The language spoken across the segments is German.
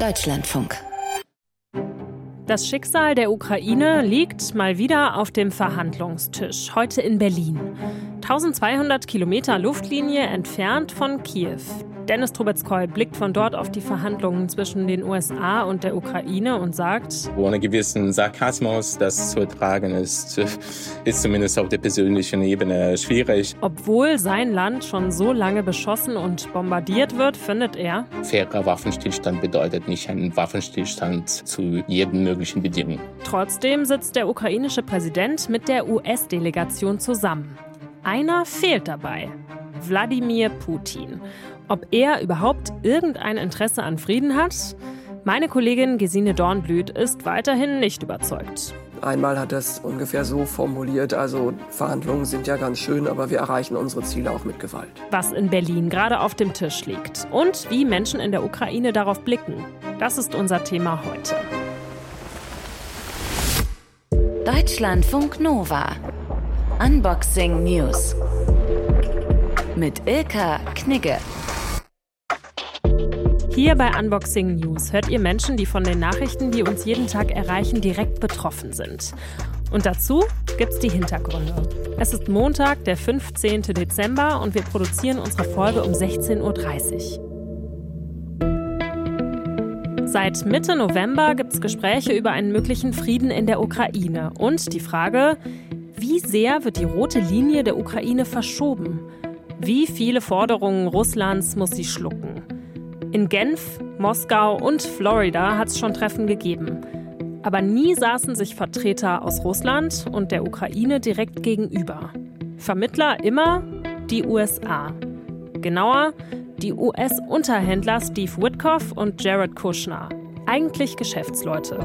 Deutschlandfunk. Das Schicksal der Ukraine liegt mal wieder auf dem Verhandlungstisch, heute in Berlin. 1200 Kilometer Luftlinie entfernt von Kiew. Dennis Trubetskoy blickt von dort auf die Verhandlungen zwischen den USA und der Ukraine und sagt: Ohne gewissen Sarkasmus, das zu ertragen ist zumindest auf der persönlichen Ebene schwierig. Obwohl sein Land schon so lange beschossen und bombardiert wird, findet er: Fairer Waffenstillstand bedeutet nicht einen Waffenstillstand zu jeden möglichen Bedingungen. Trotzdem sitzt der ukrainische Präsident mit der US-Delegation zusammen. Einer fehlt dabei: Wladimir Putin. Ob er überhaupt irgendein Interesse an Frieden hat? Meine Kollegin Gesine Dornblüt ist weiterhin nicht überzeugt. Einmal hat er es ungefähr so formuliert, also Verhandlungen sind ja ganz schön, aber wir erreichen unsere Ziele auch mit Gewalt. Was in Berlin gerade auf dem Tisch liegt und wie Menschen in der Ukraine darauf blicken, das ist unser Thema heute. Deutschlandfunk Nova. Unboxing News. Mit Ilka Knigge. Hier bei Unboxing News hört ihr Menschen, die von den Nachrichten, die uns jeden Tag erreichen, direkt betroffen sind. Und dazu gibt's die Hintergründe. Es ist Montag, der 15. Dezember und wir produzieren unsere Folge um 16.30 Uhr. Seit Mitte November gibt's Gespräche über einen möglichen Frieden in der Ukraine und die Frage: Wie sehr wird die rote Linie der Ukraine verschoben? Wie viele Forderungen Russlands muss sie schlucken? In Genf, Moskau und Florida hat es schon Treffen gegeben. Aber nie saßen sich Vertreter aus Russland und der Ukraine direkt gegenüber. Vermittler immer die USA. Genauer, die US-Unterhändler Steve Witkoff und Jared Kushner. Eigentlich Geschäftsleute.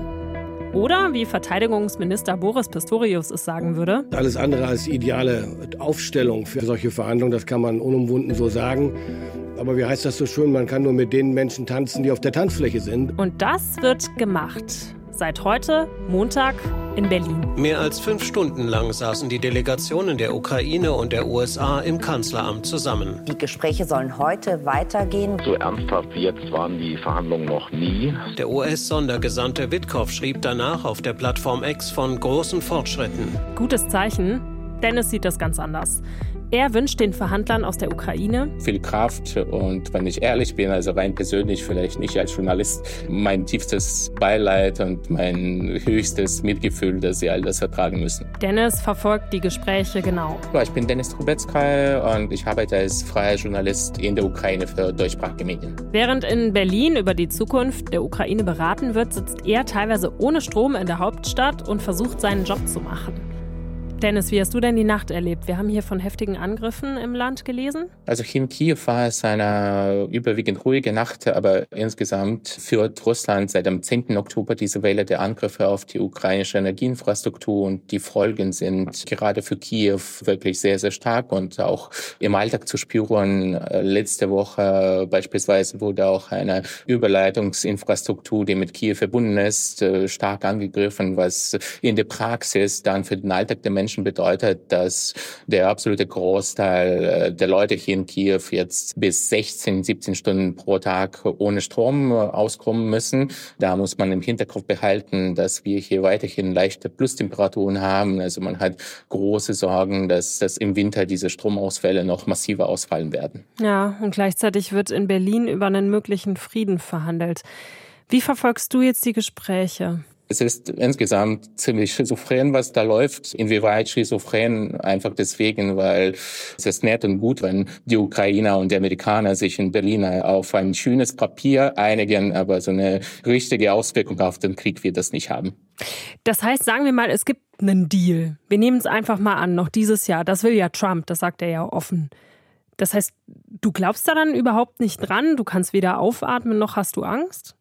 Oder, wie Verteidigungsminister Boris Pistorius es sagen würde: Alles andere als ideale Aufstellung für solche Verhandlungen, das kann man unumwunden so sagen. Aber wie heißt das so schön, man kann nur mit den Menschen tanzen, die auf der Tanzfläche sind. Und das wird gemacht. Seit heute, Montag, in Berlin. Mehr als 5 Stunden lang saßen die Delegationen der Ukraine und der USA im Kanzleramt zusammen. Die Gespräche sollen heute weitergehen. So ernsthaft wie jetzt waren die Verhandlungen noch nie. Der US-Sondergesandte Witkoff schrieb danach auf der Plattform X von großen Fortschritten. Gutes Zeichen. Dennis sieht das ganz anders. Er wünscht den Verhandlern aus der Ukraine viel Kraft und wenn ich ehrlich bin, also rein persönlich, vielleicht nicht als Journalist, mein tiefstes Beileid und mein höchstes Mitgefühl, dass sie all das ertragen müssen. Dennis verfolgt die Gespräche genau. Ich bin Dennis Trubetskoy und ich arbeite als freier Journalist in der Ukraine für deutschsprachige Medien. Während in Berlin über die Zukunft der Ukraine beraten wird, sitzt er teilweise ohne Strom in der Hauptstadt und versucht, seinen Job zu machen. Dennis, wie hast du denn die Nacht erlebt? Wir haben hier von heftigen Angriffen im Land gelesen. Also hier in Kiew war es eine überwiegend ruhige Nacht, aber insgesamt führt Russland seit dem 10. Oktober diese Welle der Angriffe auf die ukrainische Energieinfrastruktur und die Folgen sind gerade für Kiew wirklich sehr, sehr stark und auch im Alltag zu spüren. Letzte Woche beispielsweise wurde auch eine Überleitungsinfrastruktur, die mit Kiew verbunden ist, stark angegriffen, was in der Praxis dann für den Alltag der Menschen bedeutet, dass der absolute Großteil der Leute hier in Kiew jetzt bis 16, 17 Stunden pro Tag ohne Strom auskommen müssen. Da muss man im Hinterkopf behalten, dass wir hier weiterhin leichte Plustemperaturen haben. Also man hat große Sorgen, dass im Winter diese Stromausfälle noch massiver ausfallen werden. Ja, und gleichzeitig wird in Berlin über einen möglichen Frieden verhandelt. Wie verfolgst du jetzt die Gespräche? Es ist insgesamt ziemlich schizophren, was da läuft. Inwieweit schizophren? Einfach deswegen, weil es ist nett und gut, wenn die Ukrainer und die Amerikaner sich in Berlin auf ein schönes Papier einigen, aber so eine richtige Auswirkung auf den Krieg wird das nicht haben. Das heißt, sagen wir mal, es gibt einen Deal. Wir nehmen es einfach mal an, noch dieses Jahr. Das will ja Trump, das sagt er ja offen. Das heißt, du glaubst da dann überhaupt nicht dran? Du kannst weder aufatmen, noch hast du Angst?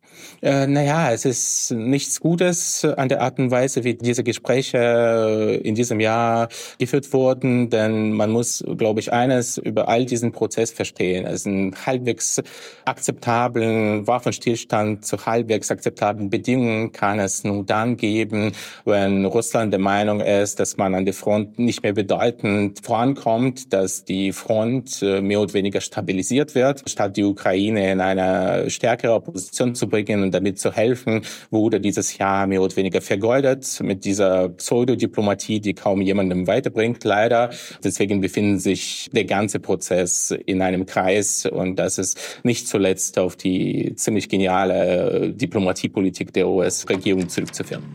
Es ist nichts Gutes an der Art und Weise, wie diese Gespräche in diesem Jahr geführt wurden, denn man muss, glaube ich, eines über all diesen Prozess verstehen. Also einen halbwegs akzeptablen Waffenstillstand zu halbwegs akzeptablen Bedingungen kann es nur dann geben, wenn Russland der Meinung ist, dass man an der Front nicht mehr bedeutend vorankommt, dass die Front mehr oder weniger stabilisiert wird, statt die Ukraine in eine stärkere Position zu bringen, beruhigen und damit zu helfen, wurde dieses Jahr mehr oder weniger vergeudet mit dieser Pseudodiplomatie, die kaum jemandem weiterbringt, leider. Deswegen befindet sich der ganze Prozess in einem Kreis und das ist nicht zuletzt auf die ziemlich geniale Diplomatiepolitik der US-Regierung zurückzuführen.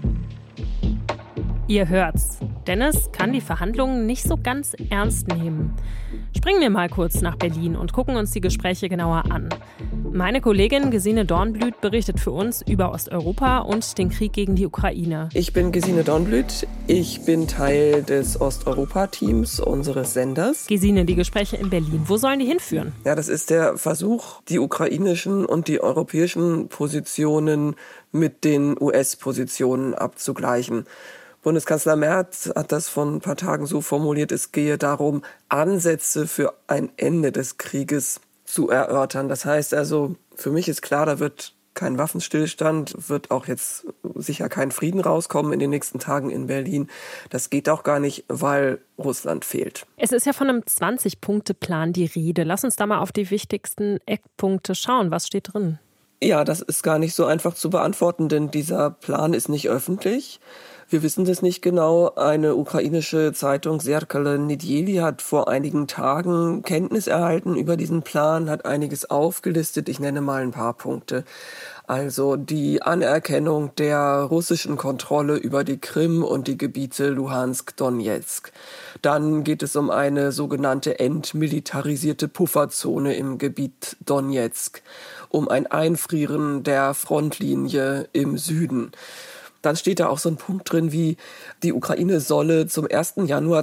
Ihr hört's. Dennis kann die Verhandlungen nicht so ganz ernst nehmen. Springen wir mal kurz nach Berlin und gucken uns die Gespräche genauer an. Meine Kollegin Gesine Dornblüt berichtet für uns über Osteuropa und den Krieg gegen die Ukraine. Ich bin Gesine Dornblüt. Ich bin Teil des Osteuropa-Teams unseres Senders. Gesine, die Gespräche in Berlin, wo sollen die hinführen? Ja, das ist der Versuch, die ukrainischen und die europäischen Positionen mit den US-Positionen abzugleichen. Bundeskanzler Merz hat das vor ein paar Tagen so formuliert, es gehe darum, Ansätze für ein Ende des Krieges zu erörtern. Das heißt also, für mich ist klar, da wird kein Waffenstillstand, wird auch jetzt sicher kein Frieden rauskommen in den nächsten Tagen in Berlin. Das geht auch gar nicht, weil Russland fehlt. Es ist ja von einem 20-Punkte-Plan die Rede. Lass uns da mal auf die wichtigsten Eckpunkte schauen. Was steht drin? Ja, das ist gar nicht so einfach zu beantworten, denn dieser Plan ist nicht öffentlich. Wir wissen das nicht genau. Eine ukrainische Zeitung, Zerkale Neděli, hat vor einigen Tagen Kenntnis erhalten über diesen Plan, hat einiges aufgelistet. Ich nenne mal ein paar Punkte. Also die Anerkennung der russischen Kontrolle über die Krim und die Gebiete Luhansk-Donetsk. Dann geht es um eine sogenannte entmilitarisierte Pufferzone im Gebiet Donetsk, um ein Einfrieren der Frontlinie im Süden. Dann steht da auch so ein Punkt drin wie, die Ukraine solle zum 1. Januar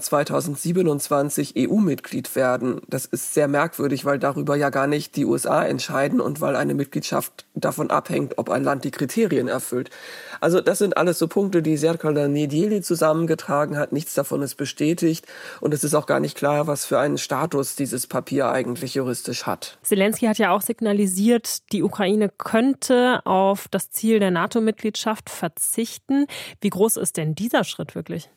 2027 EU-Mitglied werden. Das ist sehr merkwürdig, weil darüber ja gar nicht die USA entscheiden und weil eine Mitgliedschaft davon abhängt, ob ein Land die Kriterien erfüllt. Also das sind alles so Punkte, die Zerkale Neděli zusammengetragen hat. Nichts davon ist bestätigt und es ist auch gar nicht klar, was für einen Status dieses Papier eigentlich juristisch hat. Zelensky hat ja auch signalisiert, die Ukraine könnte auf das Ziel der NATO-Mitgliedschaft verzichten. Wie groß ist denn dieser Schritt wirklich?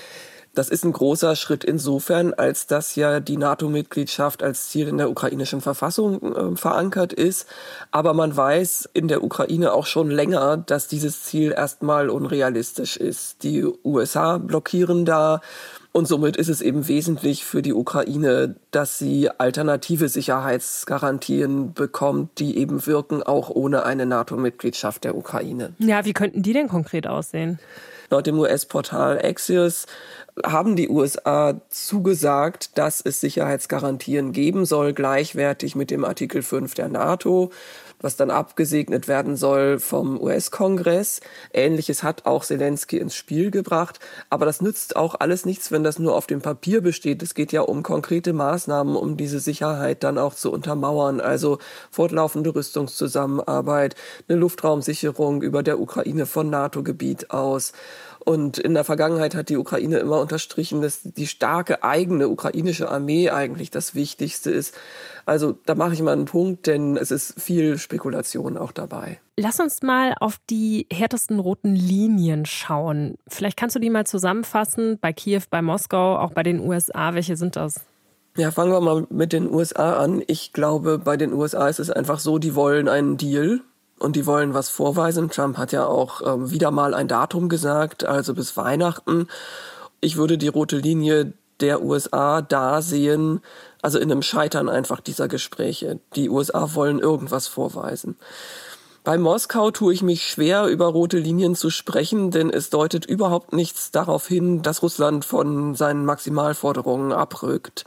Das ist ein großer Schritt insofern, als dass ja die NATO-Mitgliedschaft als Ziel in der ukrainischen Verfassung verankert ist. Aber man weiß in der Ukraine auch schon länger, dass dieses Ziel erstmal unrealistisch ist. Die USA blockieren da. Und somit ist es eben wesentlich für die Ukraine, dass sie alternative Sicherheitsgarantien bekommt, die eben wirken, auch ohne eine NATO-Mitgliedschaft der Ukraine. Ja, wie könnten die denn konkret aussehen? Laut dem US-Portal Axios haben die USA zugesagt, dass es Sicherheitsgarantien geben soll, gleichwertig mit dem Artikel 5 der NATO, was dann abgesegnet werden soll vom US-Kongress. Ähnliches hat auch Zelensky ins Spiel gebracht. Aber das nützt auch alles nichts, wenn das nur auf dem Papier besteht. Es geht ja um konkrete Maßnahmen, um diese Sicherheit dann auch zu untermauern. Also fortlaufende Rüstungszusammenarbeit, eine Luftraumsicherung über der Ukraine von NATO-Gebiet aus. Und in der Vergangenheit hat die Ukraine immer unterstrichen, dass die starke eigene ukrainische Armee eigentlich das Wichtigste ist. Also da mache ich mal einen Punkt, denn es ist viel Spekulation auch dabei. Lass uns mal auf die härtesten roten Linien schauen. Vielleicht kannst du die mal zusammenfassen, bei Kiew, bei Moskau, auch bei den USA. Welche sind das? Ja, fangen wir mal mit den USA an. Ich glaube, bei den USA ist es einfach so, die wollen einen Deal. Und die wollen was vorweisen. Trump hat ja auch wieder mal ein Datum gesagt, also bis Weihnachten. Ich würde die rote Linie der USA da sehen, also in einem Scheitern einfach dieser Gespräche. Die USA wollen irgendwas vorweisen. Bei Moskau tue ich mich schwer, über rote Linien zu sprechen, denn es deutet überhaupt nichts darauf hin, dass Russland von seinen Maximalforderungen abrückt.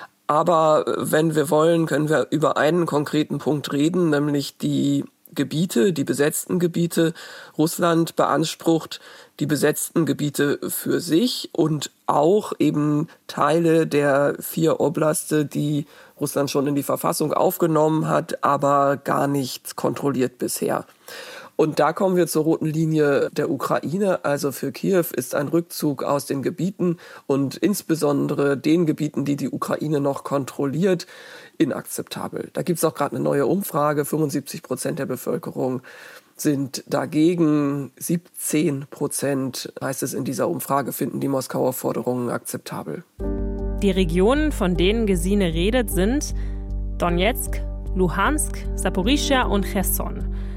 Aber wenn wir wollen, können wir über einen konkreten Punkt reden, nämlich die Gebiete, die besetzten Gebiete. Russland beansprucht die besetzten Gebiete für sich und auch eben Teile der 4 Oblaste, die Russland schon in die Verfassung aufgenommen hat, aber gar nicht kontrolliert bisher. Und da kommen wir zur roten Linie der Ukraine. Also für Kiew ist ein Rückzug aus den Gebieten und insbesondere den Gebieten, die die Ukraine noch kontrolliert, inakzeptabel. Da gibt es auch gerade eine neue Umfrage. 75% der Bevölkerung sind dagegen. 17%, heißt es in dieser Umfrage, finden die Moskauer Forderungen akzeptabel. Die Regionen, von denen Gesine redet, sind Donetsk, Luhansk, Saporischschja und Cherson.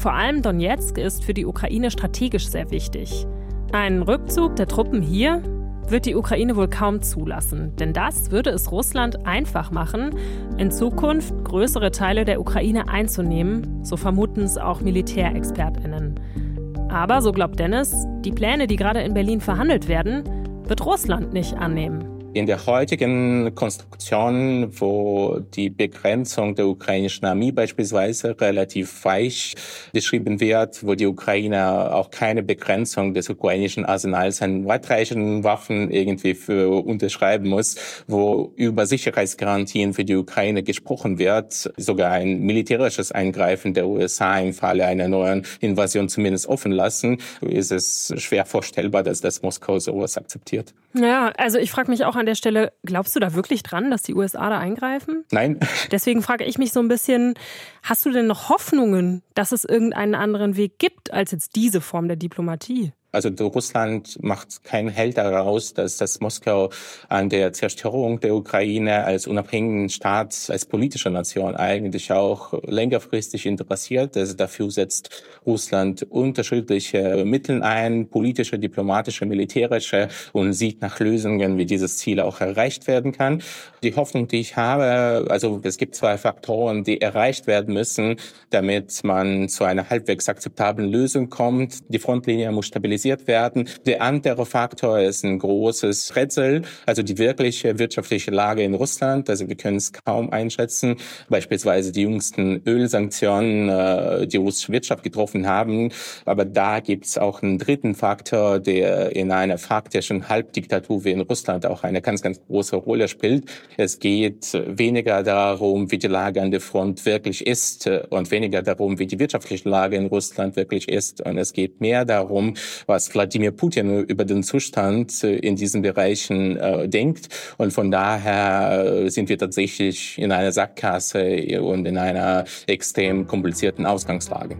Vor allem Donezk ist für die Ukraine strategisch sehr wichtig. Ein Rückzug der Truppen hier wird die Ukraine wohl kaum zulassen. Denn das würde es Russland einfach machen, in Zukunft größere Teile der Ukraine einzunehmen, so vermuten es auch MilitärexpertInnen. Aber, so glaubt Dennis, die Pläne, die gerade in Berlin verhandelt werden, wird Russland nicht annehmen. In der heutigen Konstruktion, wo die Begrenzung der ukrainischen Armee beispielsweise relativ weich beschrieben wird, wo die Ukraine auch keine Begrenzung des ukrainischen Arsenals an weitreichenden Waffen irgendwie für unterschreiben muss, wo über Sicherheitsgarantien für die Ukraine gesprochen wird, sogar ein militärisches Eingreifen der USA im Falle einer neuen Invasion zumindest offen lassen, ist es schwer vorstellbar, dass das Moskau sowas akzeptiert. Ja, also ich frage mich auch an der Stelle, glaubst du da wirklich dran, dass die USA da eingreifen? Nein. Deswegen frage ich mich so ein bisschen, hast du denn noch Hoffnungen, dass es irgendeinen anderen Weg gibt als jetzt diese Form der Diplomatie? Also Russland macht keinen Hehl daraus, dass das Moskau an der Zerstörung der Ukraine als unabhängigen Staat, als politische Nation eigentlich auch längerfristig interessiert. Also dafür setzt Russland unterschiedliche Mittel ein, politische, diplomatische, militärische, und sieht nach Lösungen, wie dieses Ziel auch erreicht werden kann. Die Hoffnung, die ich habe, also es gibt 2 Faktoren, die erreicht werden müssen, damit man zu einer halbwegs akzeptablen Lösung kommt. Die Frontlinie muss stabilisiert werden. Der andere Faktor ist ein großes Rätsel, also die wirkliche wirtschaftliche Lage in Russland. Also wir können es kaum einschätzen. Beispielsweise die jüngsten Ölsanktionen, die russische Wirtschaft getroffen haben. Aber da gibt es auch einen dritten Faktor, der in einer faktischen Halbdiktatur wie in Russland auch eine ganz, ganz große Rolle spielt. Es geht weniger darum, wie die Lage an der Front wirklich ist und weniger darum, wie die wirtschaftliche Lage in Russland wirklich ist. Und es geht mehr darum, was Wladimir Putin über den Zustand in diesen Bereichen denkt. Und von daher sind wir tatsächlich in einer Sackgasse und in einer extrem komplizierten Ausgangslage.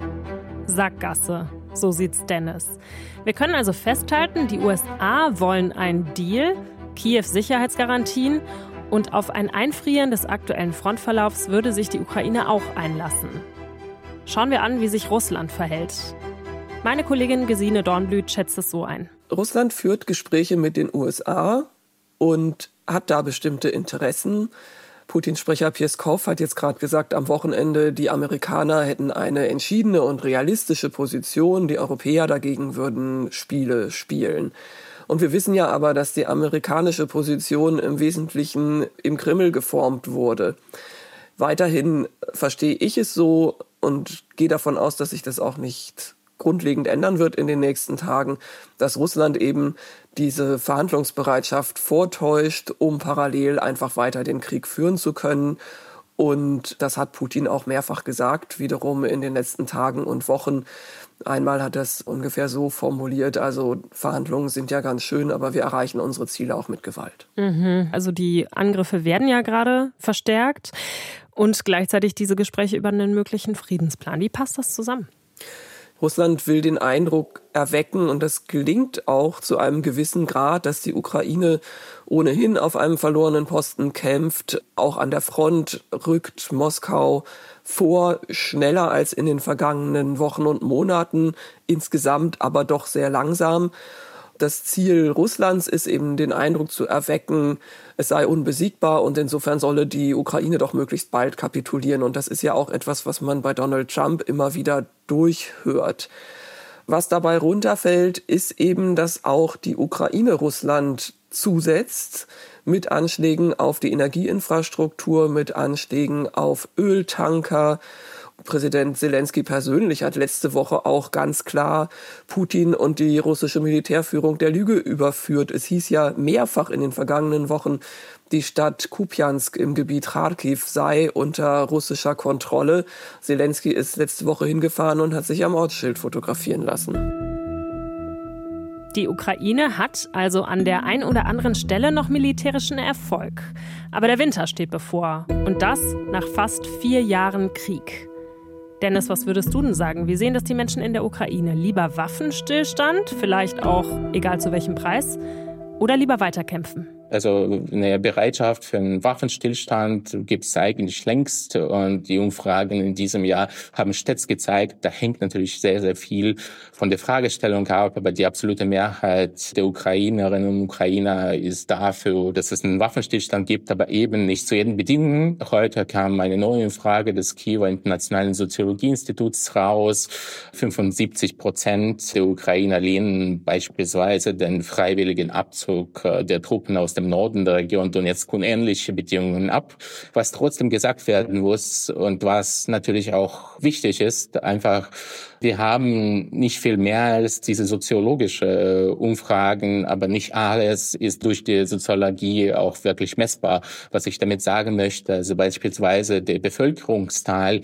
Sackgasse, so sieht's Dennis. Wir können also festhalten, die USA wollen einen Deal, Kiew Sicherheitsgarantien, und auf ein Einfrieren des aktuellen Frontverlaufs würde sich die Ukraine auch einlassen. Schauen wir an, wie sich Russland verhält. Meine Kollegin Gesine Dornblüt schätzt es so ein. Russland führt Gespräche mit den USA und hat da bestimmte Interessen. Putins Sprecher Peskov hat jetzt gerade gesagt, am Wochenende, die Amerikaner hätten eine entschiedene und realistische Position, die Europäer dagegen würden Spiele spielen. Und wir wissen ja aber, dass die amerikanische Position im Wesentlichen im Kreml geformt wurde. Weiterhin verstehe ich es so und gehe davon aus, dass sich das auch nicht grundlegend ändern wird in den nächsten Tagen, dass Russland eben diese Verhandlungsbereitschaft vortäuscht, um parallel einfach weiter den Krieg führen zu können. Und das hat Putin auch mehrfach gesagt, wiederum in den letzten Tagen und Wochen. Einmal hat er es ungefähr so formuliert, also Verhandlungen sind ja ganz schön, aber wir erreichen unsere Ziele auch mit Gewalt. Also die Angriffe werden ja gerade verstärkt und gleichzeitig diese Gespräche über einen möglichen Friedensplan. Wie passt das zusammen? Russland will den Eindruck erwecken, und das gelingt auch zu einem gewissen Grad, dass die Ukraine ohnehin auf einem verlorenen Posten kämpft. Auch an der Front rückt Moskau vor, schneller als in den vergangenen Wochen und Monaten, insgesamt aber doch sehr langsam. Das Ziel Russlands ist eben, den Eindruck zu erwecken, es sei unbesiegbar, und insofern solle die Ukraine doch möglichst bald kapitulieren. Und das ist ja auch etwas, was man bei Donald Trump immer wieder durchhört. Was dabei runterfällt, ist eben, dass auch die Ukraine Russland zusetzt mit Anschlägen auf die Energieinfrastruktur, mit Anschlägen auf Öltanker. Präsident Zelensky persönlich hat letzte Woche auch ganz klar Putin und die russische Militärführung der Lüge überführt. Es hieß ja mehrfach in den vergangenen Wochen, die Stadt Kupjansk im Gebiet Kharkiv sei unter russischer Kontrolle. Zelensky ist letzte Woche hingefahren und hat sich am Ortsschild fotografieren lassen. Die Ukraine hat also an der ein oder anderen Stelle noch militärischen Erfolg. Aber der Winter steht bevor. Und das nach fast 4 Jahren Krieg. Dennis, was würdest du denn sagen? Wie sehen das die Menschen in der Ukraine? Lieber Waffenstillstand, vielleicht auch egal zu welchem Preis, oder lieber weiterkämpfen? Also eine Bereitschaft für einen Waffenstillstand gibt es eigentlich längst. Und die Umfragen in diesem Jahr haben stets gezeigt, da hängt natürlich sehr, sehr viel von der Fragestellung ab. Aber die absolute Mehrheit der Ukrainerinnen und Ukrainer ist dafür, dass es einen Waffenstillstand gibt, aber eben nicht zu jeden Bedingungen. Heute kam eine neue Umfrage des Kiewer Internationalen Soziologieinstituts raus. 75% der Ukrainer lehnen beispielsweise den freiwilligen Abzug der Truppen aus dem Norden der Region Donetsk und ähnliche Bedingungen ab. Was trotzdem gesagt werden muss und was natürlich auch wichtig ist, einfach, wir haben nicht viel mehr als diese soziologische Umfragen, aber nicht alles ist durch die Soziologie auch wirklich messbar. Was ich damit sagen möchte, also beispielsweise der Bevölkerungsteil,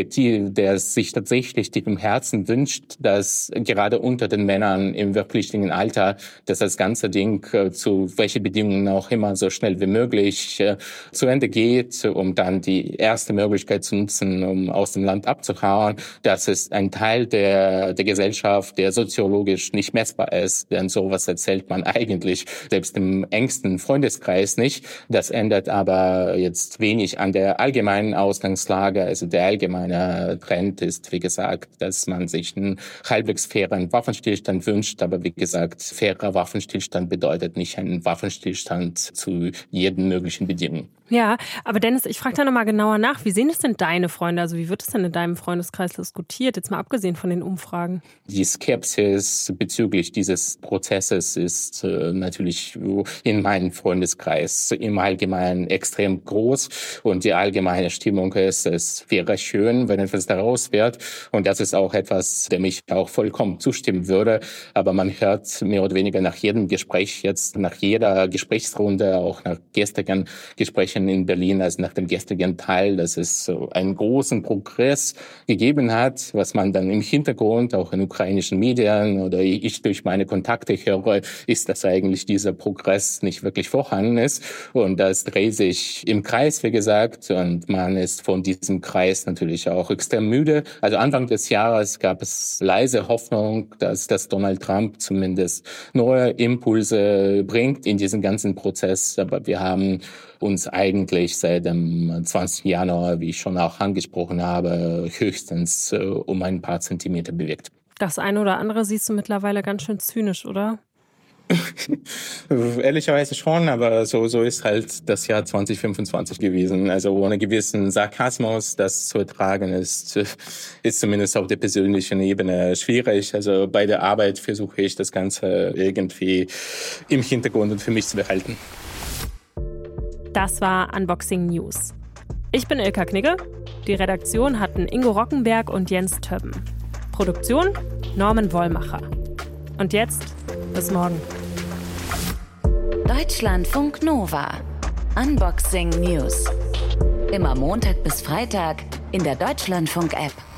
der sich tatsächlich im Herzen wünscht, dass gerade unter den Männern im wehrpflichtigen Alter, dass das ganze Ding zu welchen Bedingungen auch immer so schnell wie möglich zu Ende geht, um dann die erste Möglichkeit zu nutzen, um aus dem Land abzuhauen. Das ist ein Teil der Gesellschaft, der soziologisch nicht messbar ist, denn sowas erzählt man eigentlich selbst im engsten Freundeskreis nicht. Das ändert aber jetzt wenig an der allgemeinen Ausgangslage. Also der allgemeine Trend ist, wie gesagt, dass man sich einen halbwegs fairen Waffenstillstand wünscht, aber wie gesagt, fairer Waffenstillstand bedeutet nicht einen Waffenstillstand zu jeden möglichen Bedingungen. Ja, aber Dennis, ich frage da nochmal genauer nach. Wie sehen es denn deine Freunde? Also wie wird es denn in deinem Freundeskreis diskutiert? Jetzt mal abgesehen von den Umfragen. Die Skepsis bezüglich dieses Prozesses ist natürlich in meinem Freundeskreis im Allgemeinen extrem groß. Und die allgemeine Stimmung ist, es wäre schön, wenn etwas daraus wird. Und das ist auch etwas, dem ich auch vollkommen zustimmen würde. Aber man hört mehr oder weniger nach jedem Gespräch, jetzt nach jeder Gesprächsrunde, auch nach gestrigen Gesprächen in Berlin, also nach dem gestrigen Teil, dass es einen großen Progress gegeben hat, was man dann im Hintergrund auch in ukrainischen Medien oder ich durch meine Kontakte höre, ist, dass eigentlich dieser Progress nicht wirklich vorhanden ist. Und das dreht sich im Kreis, wie gesagt, und man ist von diesem Kreis natürlich auch extrem müde. Also Anfang des Jahres gab es leise Hoffnung, dass Donald Trump zumindest neue Impulse bringt in diesen ganzen Prozess. Aber wir haben uns eigentlich seit dem 20. Januar, wie ich schon auch angesprochen habe, höchstens um ein paar Zentimeter bewegt. Das eine oder andere siehst du mittlerweile ganz schön zynisch, oder? Ehrlicherweise schon, aber so ist halt das Jahr 2025 gewesen. Also ohne gewissen Sarkasmus, das zu ertragen ist zumindest auf der persönlichen Ebene schwierig. Also bei der Arbeit versuche ich das Ganze irgendwie im Hintergrund und für mich zu behalten. Das war Unboxing News. Ich bin Ilka Knigge. Die Redaktion hatten Ingo Rockenberg und Jens Többen. Produktion Norman Wollmacher. Und jetzt bis morgen. Deutschlandfunk Nova. Unboxing News. Immer Montag bis Freitag in der Deutschlandfunk-App.